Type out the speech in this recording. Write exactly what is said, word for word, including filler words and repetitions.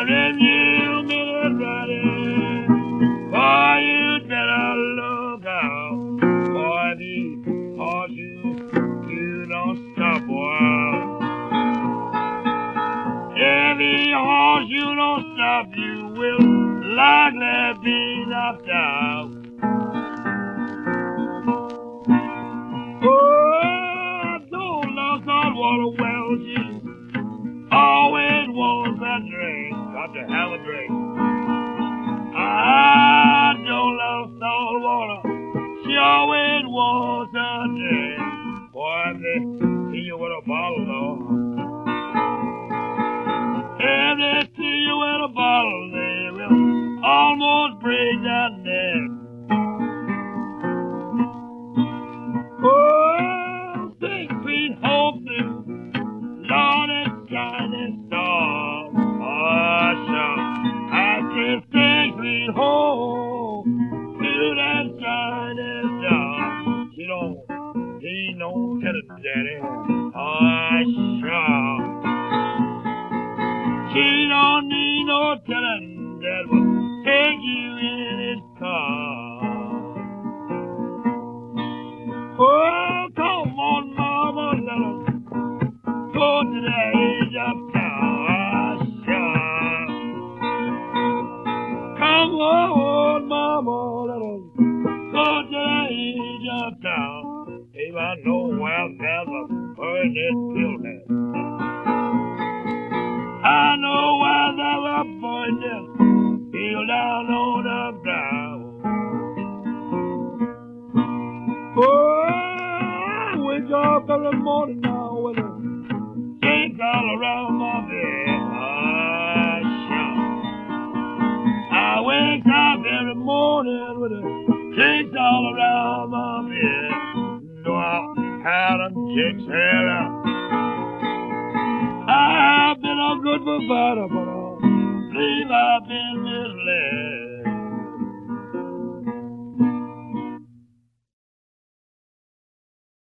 Now if you meet it ready, boy, you'd better look out. Boy, the horseshoe, you don't stop, boy. If the horseshoe don't stop, you will likely be knocked out. Oh, don't love saltwater well, she always wants a drink. Got to have a drink. I don't love saltwater. She always wants a drink. Boy, if they see you with a bottle, though. If they see you with a bottle, they will almost break that neck. Oh, six feet home through Lord and shining star. Oh, sure. I said six feet home through that shining star. She don't need no tennis, daddy. Oh, sure. She don't need no telling that will take you in his car. Oh, come on, mama, let us go to the age of town. Sure. Come on, mama, let us go to the age of town. If I know where there's a furnace building, I know where there's a furnace built down on the ground. Oh, I wake up every morning now with a shake all around my bed. Ah, sure. I wake up every morning with a shake all around my bed. No, I had them chicks head out. I've been a good provider, but I believe I've been misled.